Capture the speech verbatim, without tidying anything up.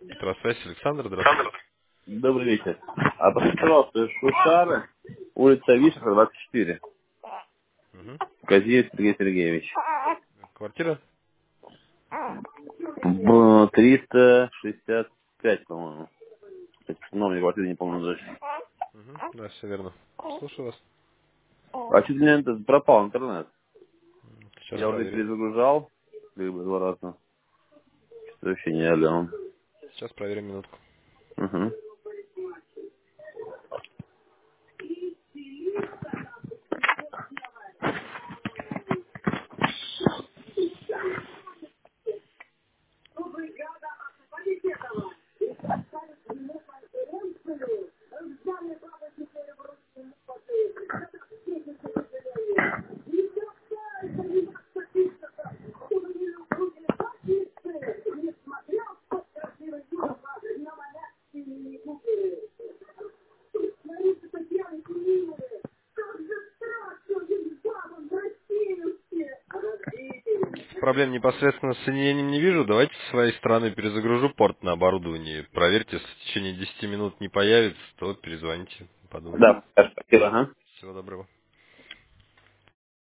Здравствуйте, Александр, здравствуйте. Добрый вечер. А посмотрите, пожалуйста, Шушары, улица Вишера, двадцать четыре. Мгм. Казиев Сергей Сергеевич. Квартира? Б- триста шестьдесят пять, по-моему. Номер квартиры не помню даже. Мгм. Да, все верно. Слушаю вас. А что-то у меня этот пропал интернет. Сейчас Я уже проверим. перезагружал, как бы два раза. Что вообще не алло. Сейчас проверим минутку. Угу. Проблем непосредственно с соединением не вижу. Давайте с своей стороны перезагружу порт на оборудовании. Проверьте, если в течение десяти минут не появится, то перезвоните, подумаем. Да, спасибо. Ага. Всего доброго.